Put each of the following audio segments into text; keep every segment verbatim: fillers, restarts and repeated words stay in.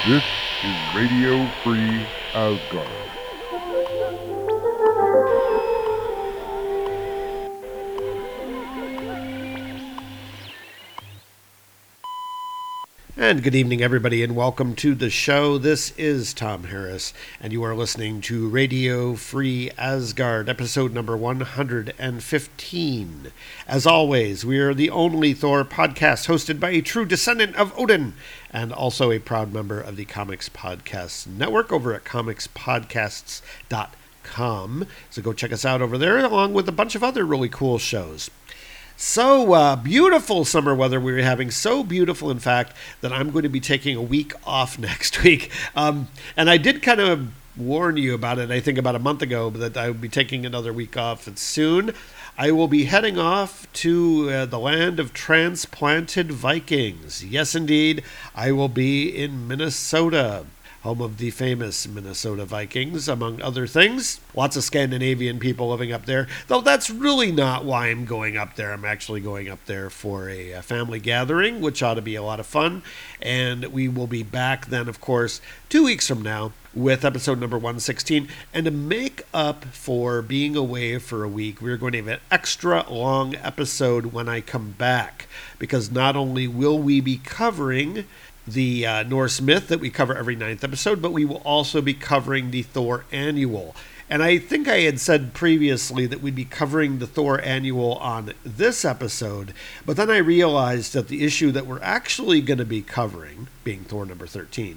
This is Radio Free Asgard. And good evening, everybody, and welcome to the show. This is Tom Harris, and you are listening to Radio Free Asgard, episode number one hundred fifteen. As always, we are the only Thor podcast hosted by a true descendant of Odin, and also a proud member of the Comics Podcasts Network over at comics podcasts dot com. So go check us out over there, along with a bunch of other really cool shows. So uh, beautiful summer weather we were having, so beautiful, in fact, that I'm going to be taking a week off next week. Um, and I did kind of warn you about it, I think about a month ago, that I would be taking another week off. And soon I will be heading off to uh, the land of transplanted Vikings. Yes, indeed, I will be in Minnesota, home of the famous Minnesota Vikings, among other things. Lots of Scandinavian people living up there, though that's really not why I'm going up there. I'm actually going up there for a, a family gathering, which ought to be a lot of fun. And we will be back then, of course, two weeks from now with episode number one sixteen. And to make up for being away for a week, we're going to have an extra long episode when I come back, because not only will we be covering the uh, Norse myth that we cover every ninth episode, but we will also be covering the Thor Annual. And I think I had said previously that we'd be covering the Thor Annual on this episode, but then I realized that the issue that we're actually going to be covering, being Thor number thirteen,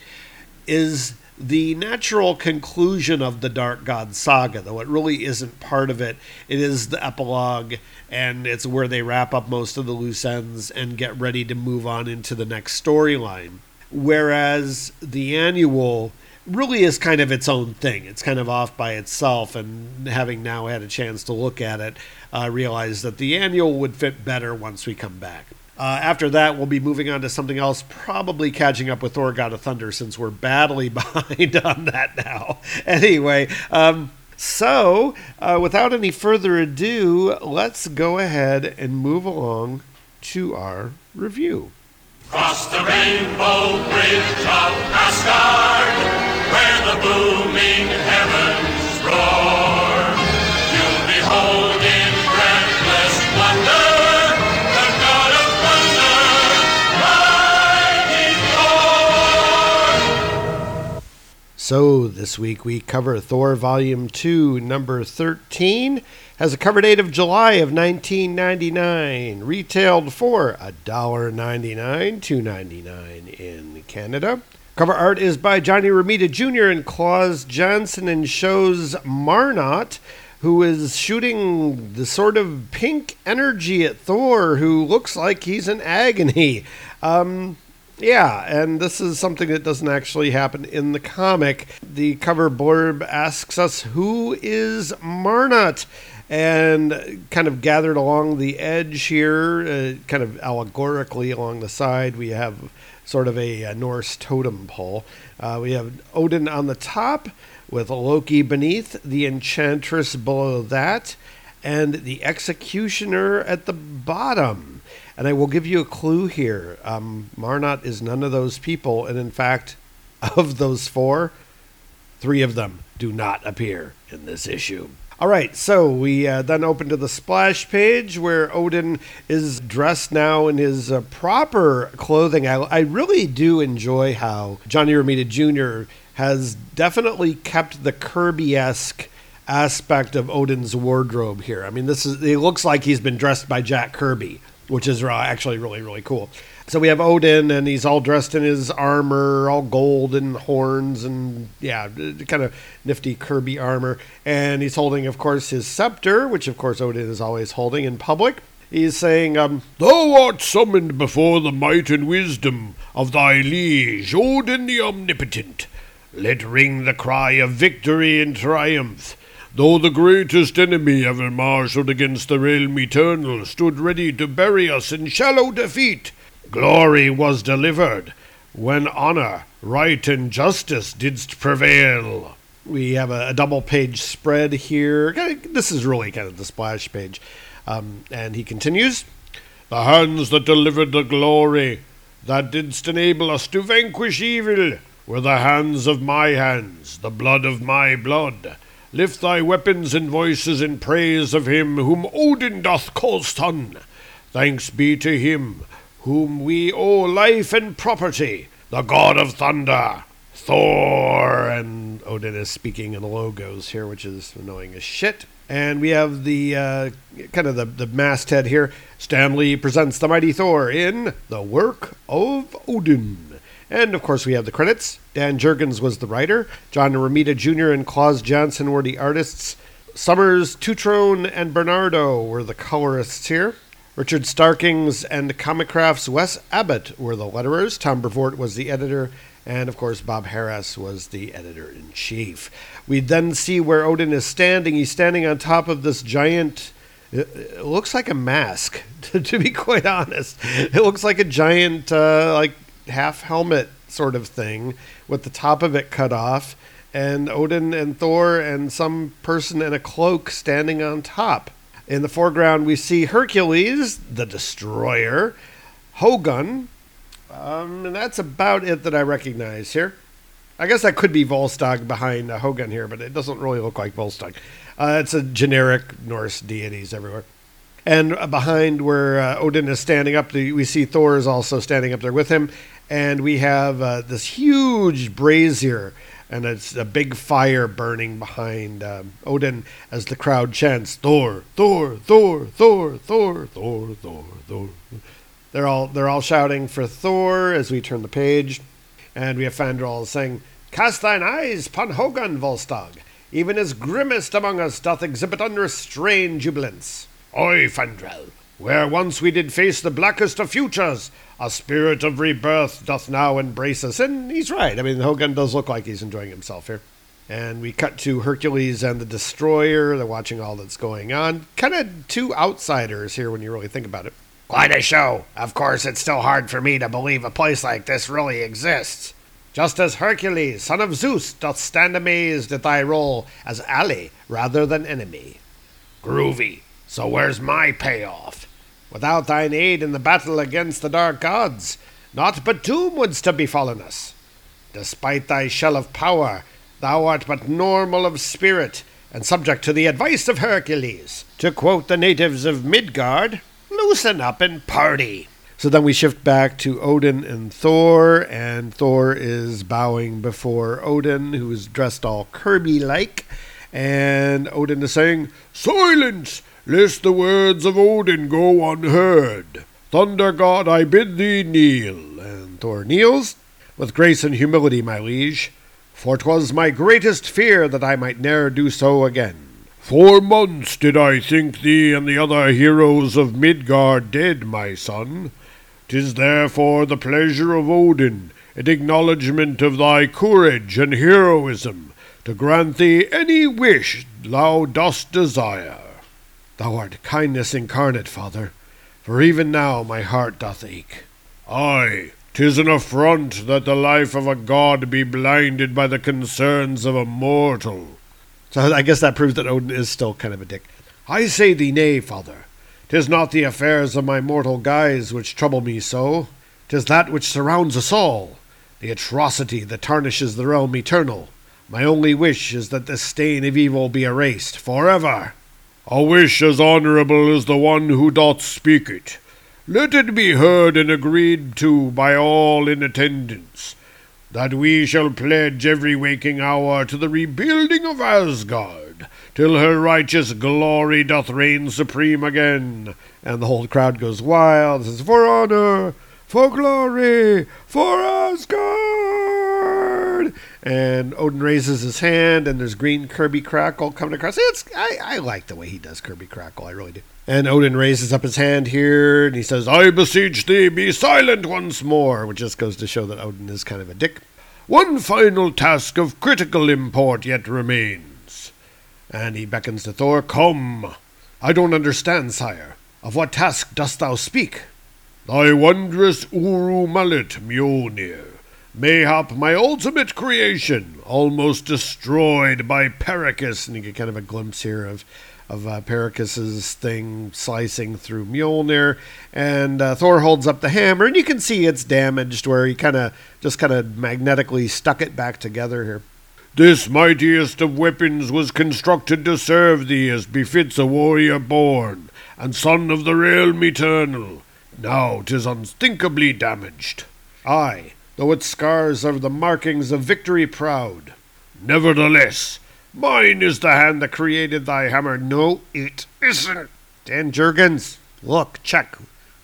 is the natural conclusion of the Dark God Saga, though it really isn't part of it. It is the epilogue, and it's where they wrap up most of the loose ends and get ready to move on into the next storyline. Whereas the Annual really is kind of its own thing. It's kind of off by itself, and having now had a chance to look at it, I uh, realized that the Annual would fit better once we come back. Uh, after that, we'll be moving on to something else, probably catching up with Thor God of Thunder, since we're badly behind on that now. Anyway, um, so uh, without any further ado, let's go ahead and move along to our review. Cross the rainbow bridge of Asgard, where the booming heavens roar. You'll behold in breathless wonder the God of Thunder, mighty Thor. So this week we cover Thor Volume two, number thirteen. Has a cover date of July of nineteen ninety-nine. Retailed for one dollar ninety-nine, two dollars ninety-nine in Canada. Cover art is by Johnny Romita Junior and Claus Johnson, and shows Marnot, who is shooting the sort of pink energy at Thor, who looks like he's in agony. Um... Yeah, and this is something that doesn't actually happen in the comic. The cover blurb asks us, who is Marnot? And kind of gathered along the edge here, uh, kind of allegorically along the side, we have sort of a, a Norse totem pole. Uh, we have Odin on the top, with Loki beneath, the Enchantress below that, and the Executioner at the bottom. And I will give you a clue here. Um, Marnot is none of those people. And in fact, of those four, three of them do not appear in this issue. All right, so we uh, then open to the splash page where Odin is dressed now in his uh, proper clothing. I, I really do enjoy how Johnny Romita Junior has definitely kept the Kirby-esque aspect of Odin's wardrobe here. I mean, this is it looks like he's been dressed by Jack Kirby, which is actually really, really cool. So we have Odin, and he's all dressed in his armor, all gold and horns, and yeah, kind of nifty Kirby armor. And he's holding, of course, his scepter, which, of course, Odin is always holding in public. He's saying, um, "Thou art summoned before the might and wisdom of thy liege, Odin the Omnipotent. Let ring the cry of victory and triumph. Though the greatest enemy ever marshaled against the realm eternal stood ready to bury us in shallow defeat, glory was delivered, when honor, right, and justice didst prevail." We have a, a double-page spread here. This is really kind of the splash page. Um, and he continues, "The hands that delivered the glory that didst enable us to vanquish evil, were the hands of my hands, the blood of my blood. Lift thy weapons and voices in praise of him whom Odin doth call son. Thanks be to him whom we owe life and property, the god of thunder, Thor. And Odin is speaking in logos here, which is annoying as shit. And we have the uh, kind of the, the masthead here. Stanley presents the mighty Thor in The Work of Odin. And, of course, we have the credits. Dan Jurgens was the writer. John Romita Junior and Claus Johnson were the artists. Summers, Tutrone, and Bernardo were the colorists here. Richard Starkings and Comicraft's Wes Abbott were the letterers. Tom Brevoort was the editor. And, of course, Bob Harras was the editor-in-chief. We then see where Odin is standing. He's standing on top of this giant... It looks like a mask, to, to be quite honest. It looks like a giant, uh, like, half-helmet sort of thing with the top of it cut off. And Odin and Thor and some person in a cloak standing on top. In the foreground, we see Hercules, the Destroyer, Hogun, Um, and that's about it that I recognize here. I guess that could be Volstagg behind uh, Hogun here, but it doesn't really look like Volstagg. Uh, it's a generic Norse deities everywhere. And uh, behind where uh, Odin is standing up, the, we see Thor is also standing up there with him. And we have uh, this huge brazier, and it's a big fire burning behind um, Odin as the crowd chants, Thor, Thor, Thor, Thor, Thor, Thor, Thor, Thor. They're all they're all shouting for Thor as we turn the page, and we have Fandral saying, Cast thine eyes upon Hogun, Volstagg, even as grimmest among us doth exhibit unrestrained jubilance. Oi, Fandral, where once we did face the blackest of futures, a spirit of rebirth doth now embrace us. And he's right. I mean, Hogun does look like he's enjoying himself here. And we cut to Hercules and the Destroyer. They're watching all that's going on. Kind of two outsiders here when you really think about it. Quite a show. Of course, it's still hard for me to believe a place like this really exists. Just as Hercules, son of Zeus, doth stand amazed at thy role as ally rather than enemy. Groovy. So where's my payoff? Without thine aid in the battle against the dark gods, naught but doom wouldst have befallen us. Despite thy shell of power, thou art but normal of spirit, and subject to the advice of Hercules. To quote the natives of Midgard, loosen up and party. So then we shift back to Odin and Thor, and Thor is bowing before Odin, who is dressed all Kirby-like, and Odin is saying, Silence, lest the words of Odin go unheard. Thunder God, I bid thee kneel. And Thor kneels, With grace and humility, my liege, for 'twas my greatest fear that I might ne'er do so again. Four months did I think thee and the other heroes of Midgard dead, my son. 'Tis therefore the pleasure of Odin, in acknowledgment of thy courage and heroism, to grant thee any wish thou dost desire. Thou art kindness incarnate, father, for even now my heart doth ache. Aye, 'tis an affront that the life of a god be blinded by the concerns of a mortal. So I guess that proves that Odin is still kind of a dick. I say thee nay, father. 'Tis not the affairs of my mortal guise which trouble me so. 'Tis that which surrounds us all, the atrocity that tarnishes the realm eternal. My only wish is that this stain of evil be erased forever. A wish as honorable as the one who doth speak it. Let it be heard and agreed to by all in attendance, that we shall pledge every waking hour to the rebuilding of Asgard, till her righteous glory doth reign supreme again. And the whole crowd goes wild. It says, for honor, for glory, for Asgard! And Odin raises his hand, and there's green Kirby Crackle coming across. It's I, I like the way he does Kirby Crackle, I really do. And Odin raises up his hand here, and he says, I beseech thee, be silent once more, which just goes to show that Odin is kind of a dick. One final task of critical import yet remains. And he beckons to Thor, Come. I don't understand, sire. Of what task dost thou speak? Thy wondrous Uru Mallet, Mjolnir. Mayhap my ultimate creation, almost destroyed by Pericus. And you get kind of a glimpse here of of uh, Pericus's thing slicing through Mjolnir, and uh, Thor holds up the hammer, and you can see it's damaged where he kind of just kind of magnetically stuck it back together here. This mightiest of weapons was constructed to serve thee as befits a warrior born, and son of the realm eternal. Now 'tis unthinkably damaged. Aye, though its scars are the markings of victory proud. Nevertheless, mine is the hand that created thy hammer. No, it isn't. Dan Jurgens, look, check.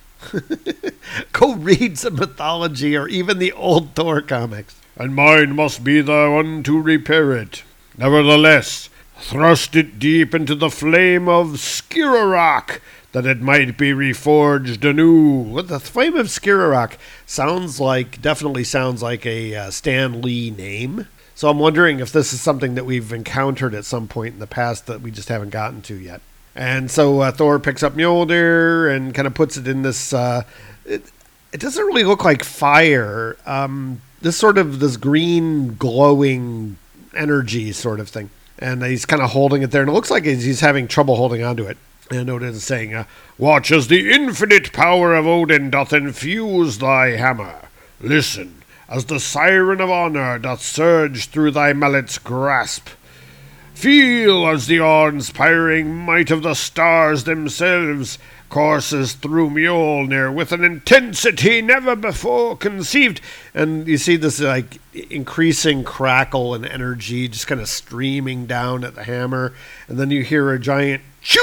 Go read some mythology or even the old Thor comics. And mine must be the one to repair it. Nevertheless, thrust it deep into the flame of Skirarak, that it might be reforged anew. What, the flame of Skirarak sounds like, definitely sounds like a uh, Stan Lee name. So I'm wondering if this is something that we've encountered at some point in the past that we just haven't gotten to yet. And so uh, Thor picks up Mjolnir and kind of puts it in this, uh, it, it doesn't really look like fire. Um, this sort of, this green glowing energy sort of thing. And he's kind of holding it there, and it looks like he's, he's having trouble holding onto it. And Odin is saying, uh, Watch as the infinite power of Odin doth infuse thy hammer. Listen, as the siren of honor doth surge through thy mallet's grasp. Feel as the awe-inspiring might of the stars themselves courses through Mjolnir with an intensity never before conceived. And you see this like increasing crackle and energy just kind of streaming down at the hammer. And then you hear a giant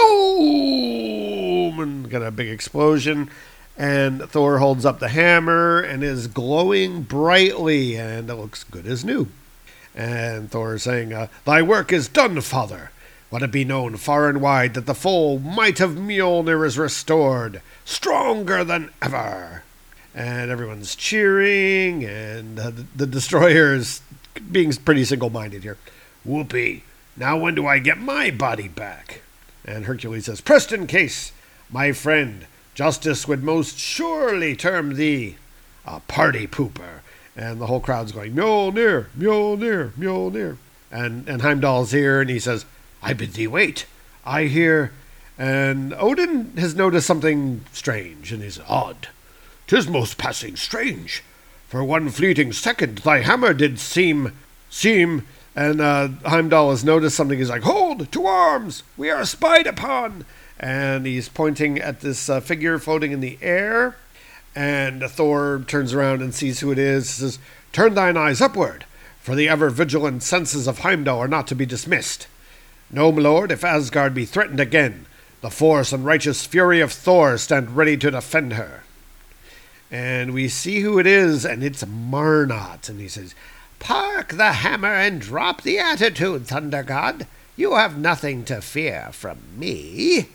choom and got a big explosion. And Thor holds up the hammer and is glowing brightly, and it looks good as new. And Thor is saying, uh, Thy work is done, father. Let it be known far and wide that the full might of Mjolnir is restored, stronger than ever. And everyone's cheering, and uh, the, the destroyer is being pretty single-minded here. Whoopee, now when do I get my body back? And Hercules says, Preston Case, my friend, justice would most surely term thee a party pooper. And the whole crowd's going, Mjolnir, Mjolnir, Mjolnir. And, and Heimdall's here, and he says, I bid thee wait. I hear. And Odin has noticed something strange, and he's odd. 'Tis most passing strange. For one fleeting second thy hammer did seem, seem, and uh, Heimdall has noticed something. He's like, Hold, to arms, we are spied upon. And he's pointing at this uh, figure floating in the air. And Thor turns around and sees who it is. He says, Turn thine eyes upward, for the ever-vigilant senses of Heimdall are not to be dismissed. No, my lord, if Asgard be threatened again, the force and righteous fury of Thor stand ready to defend her. And we see who it is, and it's Marnot. And he says, Park the hammer and drop the attitude, Thunder God. You have nothing to fear from me.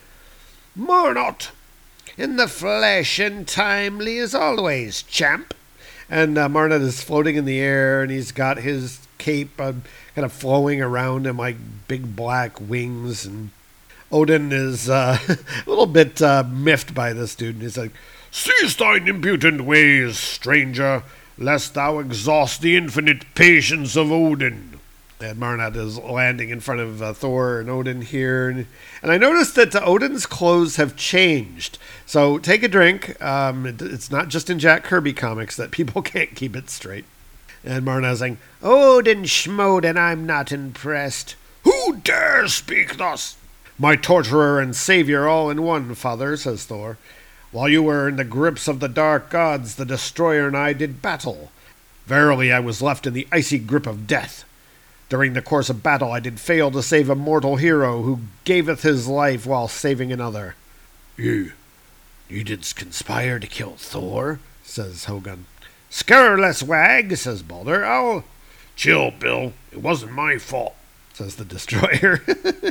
Marnot, in the flesh and timely as always, champ. And uh, Marnot is floating in the air, and he's got his cape uh, kind of flowing around him like big black wings. And Odin is uh, a little bit uh, miffed by this dude. And he's like, Cease thine impudent ways, stranger, lest thou exhaust the infinite patience of Odin. And Marnot is landing in front of uh, Thor and Odin here. And, and I noticed that uh, Odin's clothes have changed. So take a drink. Um, it, it's not just in Jack Kirby comics that people can't keep it straight. And Marnot's saying, Odin Schmoden, I'm not impressed. Who dares speak thus? My torturer and savior all in one, father, says Thor. While you were in the grips of the dark gods, the destroyer and I did battle. Verily I was left in the icy grip of death. During the course of battle I did fail to save a mortal hero who gaveth his life while saving another. You, you didst conspire to kill Thor, says Hogun. Scurrilous wag, says Balder. I'll... Chill, Bill. It wasn't my fault, says the destroyer.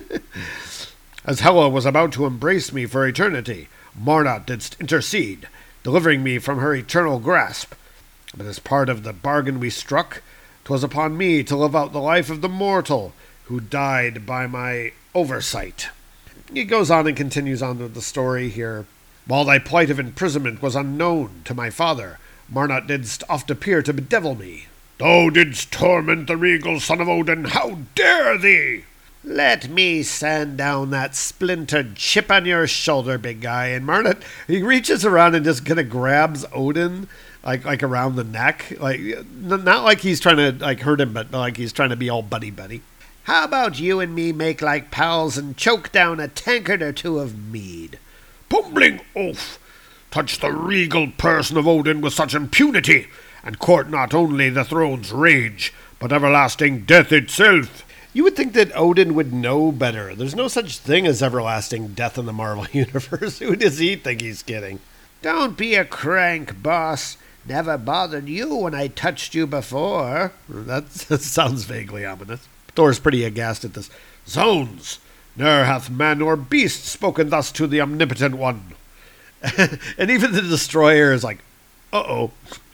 As Hela was about to embrace me for eternity, Marnot didst intercede, delivering me from her eternal grasp. But as part of the bargain we struck, 'twas upon me to live out the life of the mortal who died by my oversight. He goes on and continues on with the story here. While thy plight of imprisonment was unknown to my father, Marnot didst oft appear to bedevil me. Thou didst torment the regal son of Odin. How dare thee? Let me sand down that splintered chip on your shoulder, big guy. And Marnot, he reaches around and just kind of grabs Odin, like like around the neck, like not like he's trying to like hurt him, but like he's trying to be all buddy buddy. How about you and me make like pals and choke down a tankard or two of mead? Bumbling oaf! Touch the regal person of Odin with such impunity, and court not only the throne's rage, but everlasting death itself. You would think that Odin would know better. There's no such thing as everlasting death in the Marvel Universe. Who does he think he's kidding? Don't be a crank, boss. Never bothered you when I touched you before. That, that sounds vaguely ominous. Thor's pretty aghast at this. Zounds! Ne'er hath man nor beast spoken thus to the Omnipotent One. And even the Destroyer is like, uh-oh.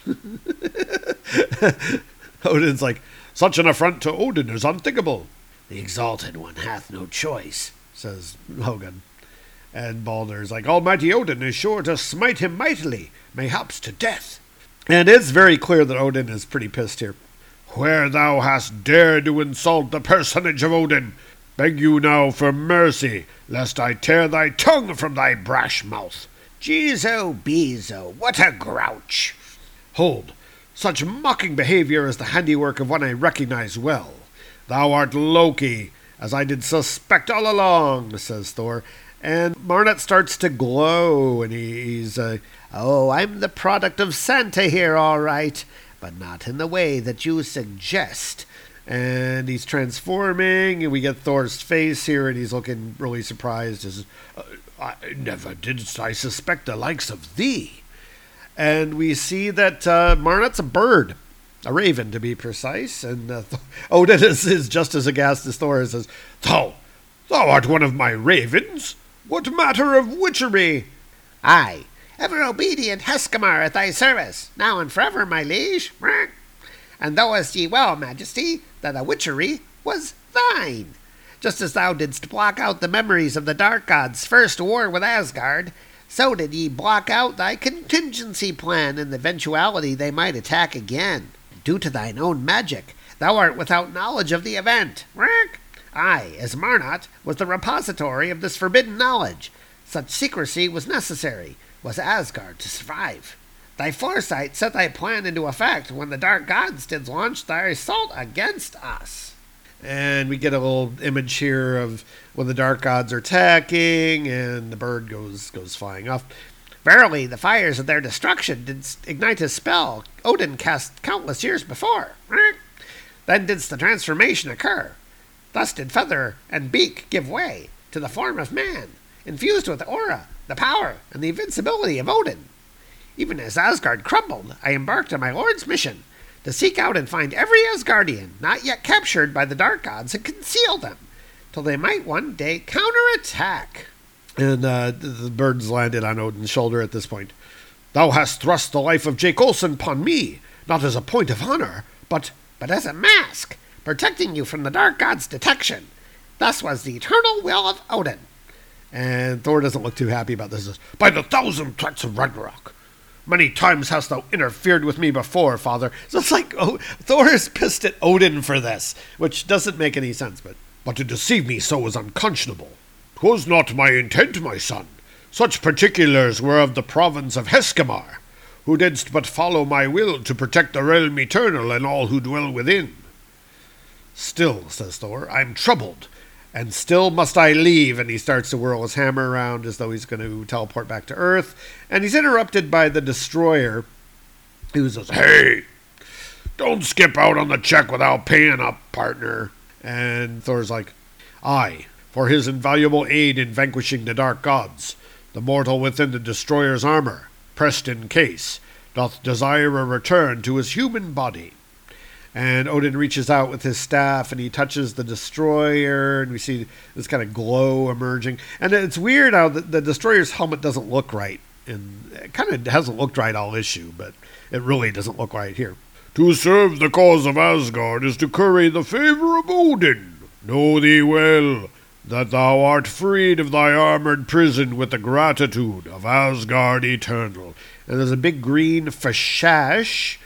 Odin's like, such an affront to Odin is unthinkable. The Exalted One hath no choice, says Hogun. And Baldur's like, Almighty Odin is sure to smite him mightily, mayhaps to death. And it's very clear that Odin is pretty pissed here. Where thou hast dared to insult the personage of Odin, beg you now for mercy, lest I tear thy tongue from thy brash mouth. Jeezo Beezo, what a grouch! Hold, such mocking behavior is the handiwork of one I recognize well. Thou art Loki, as I did suspect all along, says Thor. And Marnot starts to glow, and he, he's, uh, oh, I'm the product of Santa here, all right, but not in the way that you suggest. And he's transforming, and we get Thor's face here, and he's looking really surprised. As, uh, I never didst I suspect the likes of thee. And we see that uh, Marnot's a bird, a raven to be precise, and uh, Th- Odin is, is just as aghast as Thor and says, Thou, thou art one of my ravens? What matter of witchery? Aye, ever obedient Heskamar at thy service, now and forever, my liege. And knowest ye well, majesty, that a witchery was thine. Just as thou didst block out the memories of the dark gods' first war with Asgard, so did ye block out thy contingency plan in the eventuality they might attack again. Due to thine own magic, thou art without knowledge of the event. I, as Marnot, was the repository of this forbidden knowledge. Such secrecy was necessary, was Asgard to survive. Thy foresight set thy plan into effect when the dark gods did launch their assault against us. And we get a little image here of when the dark gods are attacking, and the bird goes goes flying off. Verily, the fires of their destruction did ignite a spell Odin cast countless years before. Then didst the transformation occur. Thus did feather and beak give way to the form of man, infused with the aura, the power, and the invincibility of Odin. Even as Asgard crumbled, I embarked on my lord's mission, to seek out and find every Asgardian not yet captured by the dark gods and conceal them, till they might one day counterattack. And uh, the birds landed on Odin's shoulder at this point. Thou hast thrust the life of Jake Olsen upon me, not as a point of honor, but... but as a mask, protecting you from the dark gods' detection. Thus was the eternal will of Odin. And Thor doesn't look too happy about this. By the thousand threats of Ragnarok, many times hast thou interfered with me before, father. So it's like oh, Thor is pissed at Odin for this, which doesn't make any sense. But but to deceive me so was unconscionable. 'Twas not my intent, my son. Such particulars were of the province of Heskamar, who didst but follow my will to protect the realm eternal and all who dwell within. Still, says Thor, I'm troubled, and still must I leave. And he starts to whirl his hammer around as though he's going to teleport back to Earth. And he's interrupted by the Destroyer, who says, Hey, don't skip out on the check without paying up, partner. And Thor's like, Aye, for his invaluable aid in vanquishing the dark gods, the mortal within the Destroyer's armor, pressed in case, doth desire a return to his human body. And Odin reaches out with his staff, and he touches the Destroyer, and we see this kind of glow emerging. And it's weird how the, the Destroyer's helmet doesn't look right. And it kind of hasn't looked right all issue, but it really doesn't look right here. To serve the cause of Asgard is to curry the favor of Odin. Know thee well, that thou art freed of thy armored prison with the gratitude of Asgard eternal. And there's a big green fashash,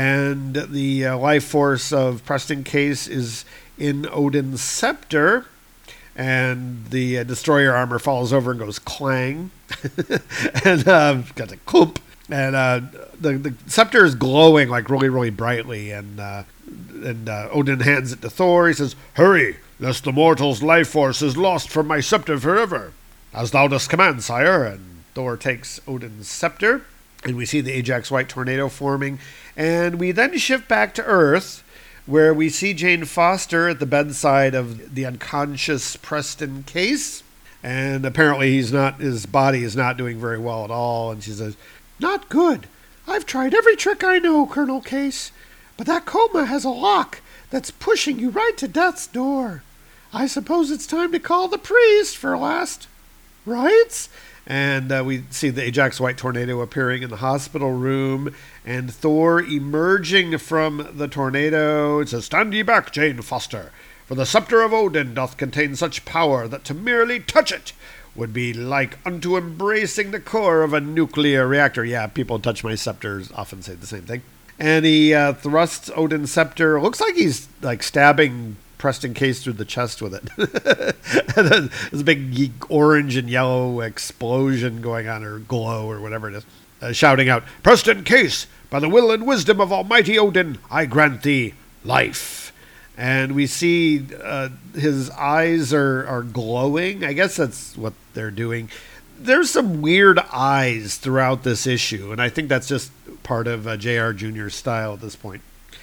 and the uh, life force of Preston Case is in Odin's scepter. and the uh, destroyer armor falls over and goes clang, and uh, got a clump, and uh, the the scepter is glowing like really really brightly, and uh, and uh, Odin hands it to Thor. He says, "Hurry, lest the mortal's life force is lost from my scepter forever." "As thou dost command, sire." And Thor takes Odin's scepter, and we see the Ajax White tornado forming, and we then shift back to Earth, where we see Jane Foster at the bedside of the unconscious Preston Case, and apparently he's not, his body is not doing very well at all, and she says, "Not good. I've tried every trick I know, Colonel Case, but that coma has a lock that's pushing you right to death's door. I suppose it's time to call the priest for last rites." And uh, we see the Ajax White tornado appearing in the hospital room, and Thor emerging from the tornado. It says, "Stand ye back, Jane Foster, for the scepter of Odin doth contain such power that to merely touch it would be like unto embracing the core of a nuclear reactor." Yeah, people touch my scepters often say the same thing. And he uh, thrusts Odin's scepter. Looks like he's like stabbing Preston Case through the chest with it. And then there's a big orange and yellow explosion going on, or glow, or whatever it is, uh, shouting out, "Preston Case, by the will and wisdom of Almighty Odin, I grant thee life." And we see uh, his eyes are, are glowing. I guess that's what they're doing. There's some weird eyes throughout this issue, and I think that's just part of uh, J R Junior's style at this point.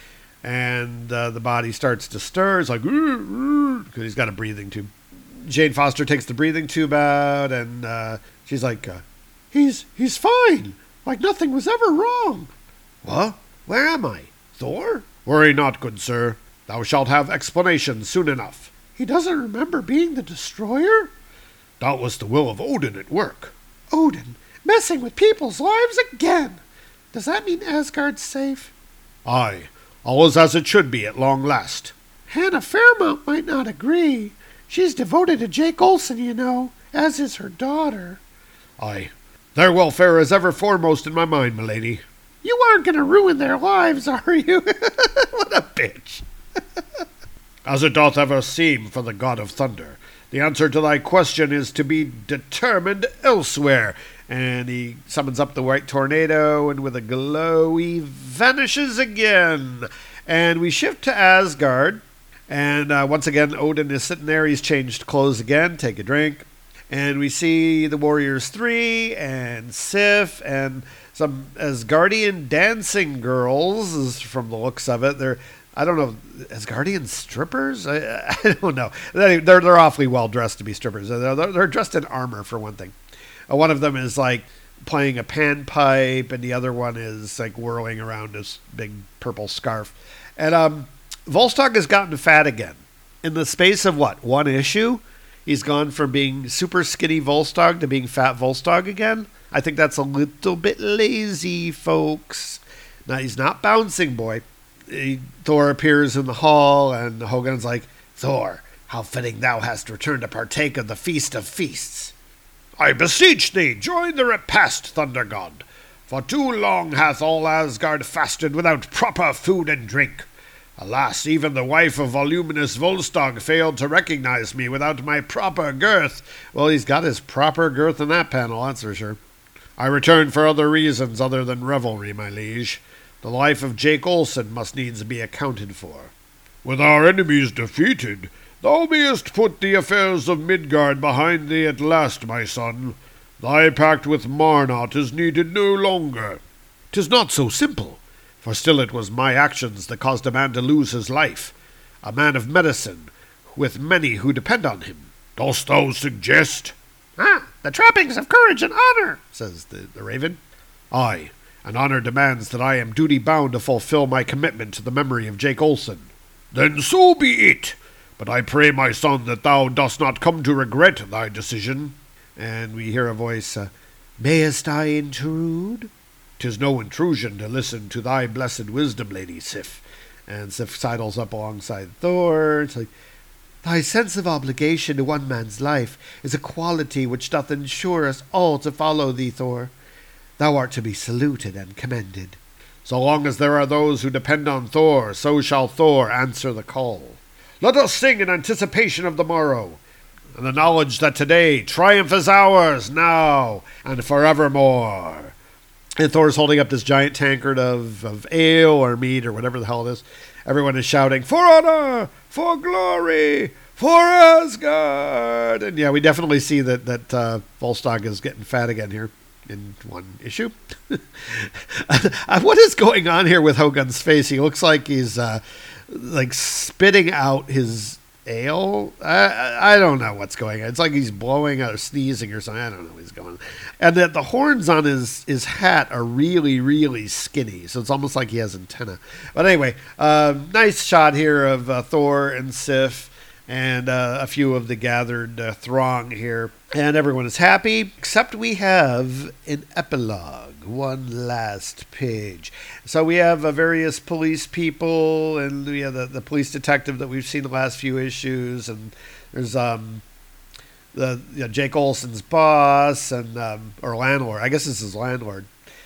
And uh, the body starts to stir. It's like, because he's got a breathing tube. Jane Foster takes the breathing tube out, and uh, she's like, uh, he's he's fine, like nothing was ever wrong." "What? Where am I? Thor?" "Worry not, good sir. Thou shalt have explanation soon enough." "He doesn't remember being the destroyer?" "Doubtless the will of Odin at work." "Odin, messing with people's lives again. Does that mean Asgard's safe?" "Aye. All is as it should be at long last." "Hannah Fairmount might not agree. She's devoted to Jake Olsen, you know, as is her daughter." "Aye. Their welfare is ever foremost in my mind, milady." "You aren't going to ruin their lives, are you?" What a bitch. "As it doth ever seem for the god of thunder, the answer to thy question is to be determined elsewhere." And he summons up the white tornado, and with a glow, he vanishes again. And we shift to Asgard. And uh, once again, Odin is sitting there. He's changed clothes again. Take a drink. And we see the Warriors three and Sif and some Asgardian dancing girls, is from the looks of it. They're, I don't know, Asgardian strippers? I, I don't know. They're, they're awfully well dressed to be strippers. They're, they're dressed in armor, for one thing. Uh, one of them is like playing a panpipe, and the other one is like whirling around this big purple scarf. And um, Volstagg has gotten fat again. In the space of what, one issue? He's gone from being super skinny Volstagg to being fat Volstagg again. I think that's a little bit lazy, folks. Now, he's not bouncing, boy. He, Thor appears in the hall, and Hogun's like, "Thor, how fitting thou hast returned to partake of the Feast of Feasts." "I beseech thee, join the repast, Thunder God. For too long hath all Asgard fasted without proper food and drink. Alas, even the wife of voluminous Volstagg failed to recognize me without my proper girth." Well, he's got his proper girth in that panel, that's for sure. "I return for other reasons other than revelry, my liege. The life of Jake Olsen must needs be accounted for." "With our enemies defeated, thou mayest put the affairs of Midgard behind thee at last, my son. Thy pact with Marnot is needed no longer." "'Tis not so simple, for still it was my actions that caused a man to lose his life, a man of medicine, with many who depend on him." "Dost thou suggest?" "Ah, the trappings of courage and honor," says the, the Raven. "Aye, and honor demands that I am duty-bound to fulfill my commitment to the memory of Jake Olsen." "Then so be it. But I pray, my son, that thou dost not come to regret thy decision." And we hear a voice, uh, "Mayest I intrude?" "'Tis no intrusion to listen to thy blessed wisdom, Lady Sif." And Sif sidles up alongside Thor. It's like, "Thy sense of obligation to one man's life is a quality which doth ensure us all to follow thee, Thor. Thou art to be saluted and commended." "So long as there are those who depend on Thor, so shall Thor answer the call. Let us sing in anticipation of the morrow." and the knowledge that today triumph is ours, now and forevermore. And Thor's holding up this giant tankard of, of ale or mead or whatever the hell it is. Everyone is shouting, for honor, for glory, for Asgard. And yeah, we definitely see that, that uh, Volstagg is getting fat again here in one issue. What is going on here with Hogun's face? He looks like he's uh, like spitting out his ale. I, I don't know what's going on. It's like he's blowing out or sneezing or something. I don't know what's going on. And that the horns on his, his hat are really, really skinny. So it's almost like he has antenna. But anyway, uh, nice shot here of uh, Thor and Sif and uh, a few of the gathered uh, throng here. And everyone is happy, except we have an epilogue, one last page. So we have uh, various police people, and we have the, the police detective that we've seen the last few issues, and there's um the you know, Jake Olsen's boss, and um, or landlord. I guess this is landlord.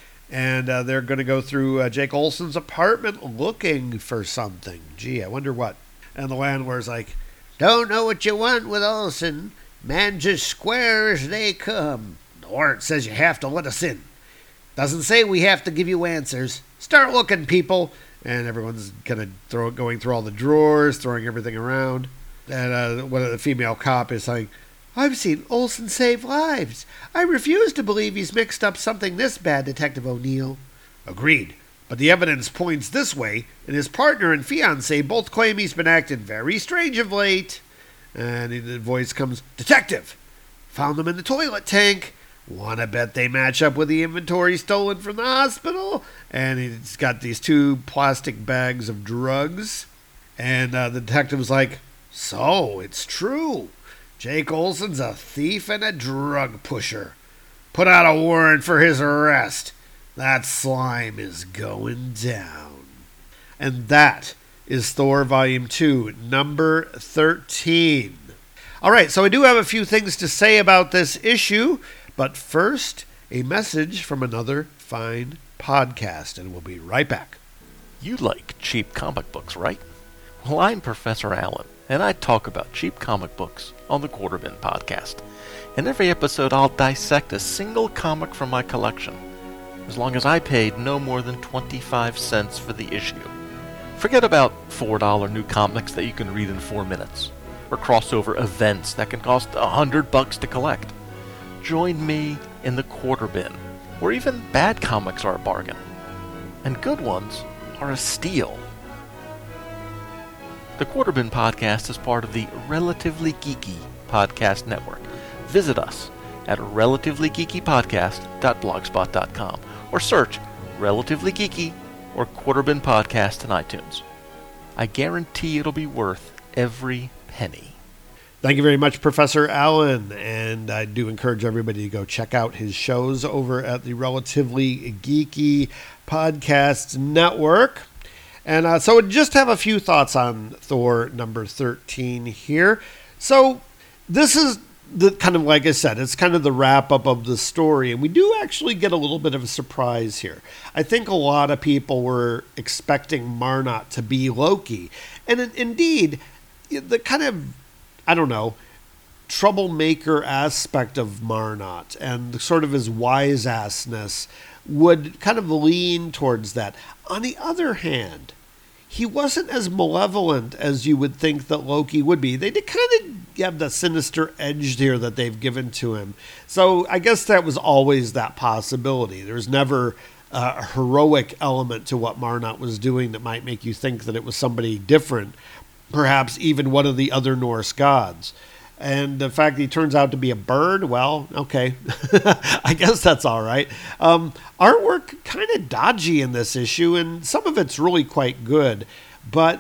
And uh, they're going to go through uh, Jake Olsen's apartment looking for something. Gee, I wonder what. And the landlord's like, don't know what you want with Olsen. Man's as square as they come. The warrant says you have to let us in. Doesn't say we have to give you answers. Start looking, people. And everyone's kind of throw, going through all the drawers, throwing everything around. And uh, one of the female cop is saying, I've seen Olsen save lives. I refuse to believe he's mixed up something this bad, Detective O'Neill. Agreed. But the evidence points this way, and his partner and fiancé both claim he's been acting very strange of late. And the voice comes, Detective! Found them in the toilet tank. Wanna bet they match up with the inventory stolen from the hospital? And he's got these two plastic bags of drugs. And uh, the detective's like, so, it's true. Jake Olsen's a thief and a drug pusher. Put out a warrant for his arrest. That slime is going down. And that is Thor Volume two, Number thirteen. All right, so I do have a few things to say about this issue, but first, a message from another fine podcast, and we'll be right back. You like cheap comic books, right? Well, I'm Professor Allen, and I talk about cheap comic books on the Quarter Bin Podcast. In every episode, I'll dissect a single comic from my collection, as long as I paid no more than twenty-five cents for the issue. Forget about four dollar new comics that you can read in four minutes, or crossover events that can cost a hundred bucks to collect. Join me in the Quarter Bin, where even bad comics are a bargain, and good ones are a steal. The Quarter Bin Podcast is part of the Relatively Geeky Podcast Network. Visit us at relatively geeky podcast dot blogspot dot com or search Relatively Geeky or Quarter Bin Podcast in iTunes. I guarantee it'll be worth every penny. Thank you very much, Professor Allen, and I do encourage everybody to go check out his shows over at the Relatively Geeky Podcast Network. And uh, so just have a few thoughts on Thor number thirteen here. So this is the kind of, like I said, it's kind of the wrap-up of the story, and we do actually get a little bit of a surprise here. I think a lot of people were expecting Marnot to be Loki, and in, indeed, the kind of, I don't know, troublemaker aspect of Marnot and sort of his wise-assness would kind of lean towards that. On the other hand, he wasn't as malevolent as you would think that Loki would be. They did kind of have the sinister edge here that they've given to him. So I guess that was always that possibility. There's never a heroic element to what Marnot was doing that might make you think that it was somebody different, perhaps even one of the other Norse gods. And the fact that he turns out to be a bird, well, okay. I guess that's all right. Um, artwork kind of dodgy in this issue, and some of it's really quite good. But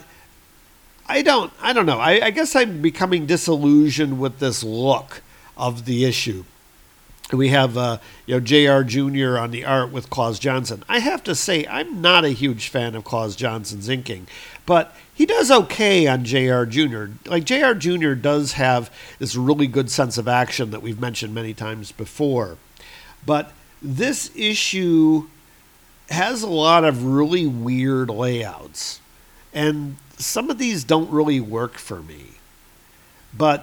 I don't, I don't know. I, I guess I'm becoming disillusioned with this look of the issue. We have, uh, you know, J R Junior on the art with Klaus Johnson. I have to say, I'm not a huge fan of Klaus Johnson's inking, but he does okay on J R Junior Like, J R Junior does have this really good sense of action that we've mentioned many times before. But this issue has a lot of really weird layouts, and some of these don't really work for me. But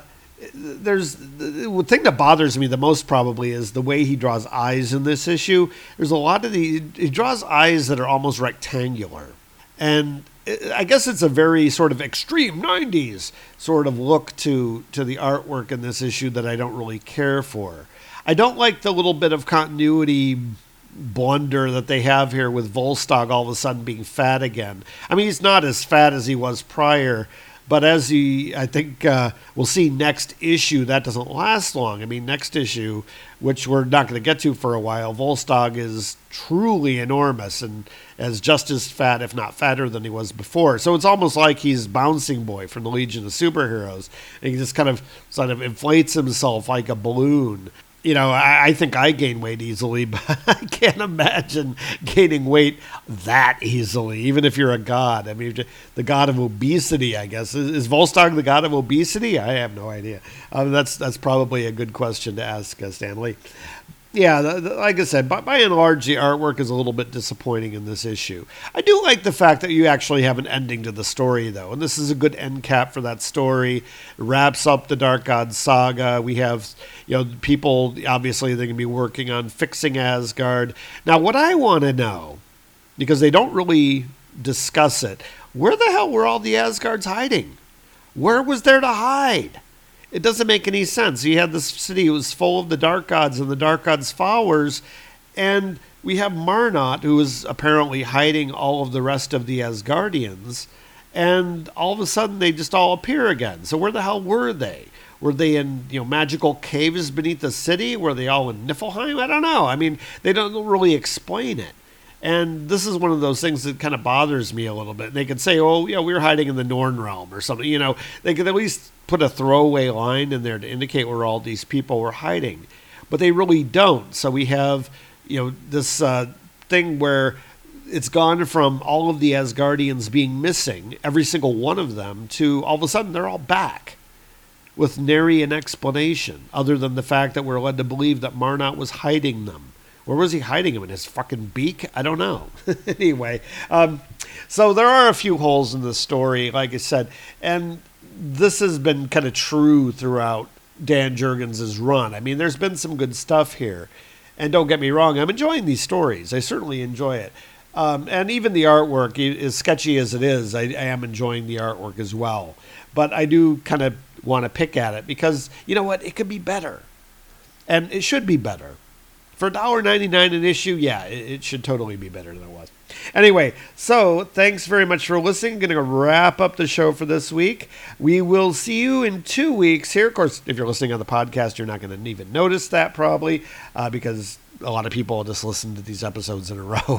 there's the thing that bothers me the most probably is the way he draws eyes in this issue. There's a lot of the he draws eyes that are almost rectangular, and I guess it's a very sort of extreme nineties sort of look to to the artwork in this issue that I don't really care for. I don't like the little bit of continuity blunder that they have here with Volstagg all of a sudden being fat again. I mean, he's not as fat as he was prior, but as he, I think uh, we'll see next issue, that doesn't last long. I mean, next issue, which we're not going to get to for a while, Volstagg is truly enormous and as just as fat, if not fatter than he was before. So it's almost like he's Bouncing Boy from the Legion of Superheroes. And he just kind of sort of inflates himself like a balloon. You know, I, I think I gain weight easily, but I can't imagine gaining weight that easily, even if you're a god. I mean, the god of obesity, I guess. Is, is Volstagg the god of obesity? I have no idea. Um, that's that's probably a good question to ask, uh, Stanley. Yeah, the, the, like I said, by, by and large, the artwork is a little bit disappointing in this issue. I do like the fact that you actually have an ending to the story, though, and this is a good end cap for that story. It wraps up the Dark Gods saga. We have, you know, people, obviously, they're going to be working on fixing Asgard. Now, what I want to know, because they don't really discuss it, where the hell were all the Asgards hiding? Where was there to hide? It doesn't make any sense. You had this city that was full of the Dark Gods and the Dark Gods' followers, and we have Marnot, who is apparently hiding all of the rest of the Asgardians, and all of a sudden they just all appear again. So where the hell were they? Were they in, you know, magical caves beneath the city? Were they all in Niflheim? I don't know. I mean, they don't really explain it. And this is one of those things that kind of bothers me a little bit. They could say, oh, yeah, we were hiding in the Norn realm or something. You know, they could at least put a throwaway line in there to indicate where all these people were hiding. But they really don't. So we have, you know, this uh, thing where it's gone from all of the Asgardians being missing, every single one of them, to all of a sudden they're all back with nary an explanation other than the fact that we're led to believe that Marnot was hiding them. Where was he hiding him? In his fucking beak? I don't know. Anyway, um, so there are a few holes in the story, like I said, and this has been kind of true throughout Dan Jurgens' run. I mean, there's been some good stuff here, and don't get me wrong, I'm enjoying these stories. I certainly enjoy it. Um, and even the artwork, as sketchy as it is, I, I am enjoying the artwork as well. But I do kind of want to pick at it because, you know what, it could be better. And it should be better. For one dollar ninety-nine an issue, yeah, it, it should totally be better than it was. Anyway, so thanks very much for listening. Going to wrap up the show for this week. We will see you in two weeks here. Of course, if you're listening on the podcast, you're not going to even notice that probably uh, because a lot of people just listen to these episodes in a row.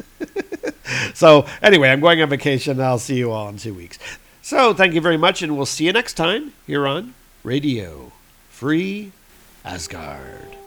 So anyway, I'm going on vacation, and I'll see you all in two weeks. So thank you very much, and we'll see you next time here on Radio Free Asgard.